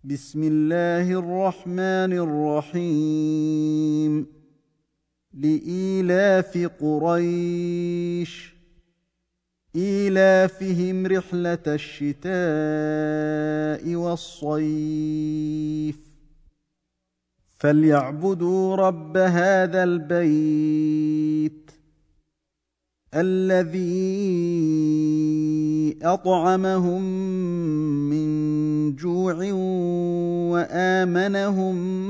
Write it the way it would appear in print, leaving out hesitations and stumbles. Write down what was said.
بسم الله الرحمن الرحيم. لإيلاف قريش إيلافهم رحلة الشتاء والصيف فليعبدوا رب هذا البيت الذي أطعمهم من جوع وآمنهم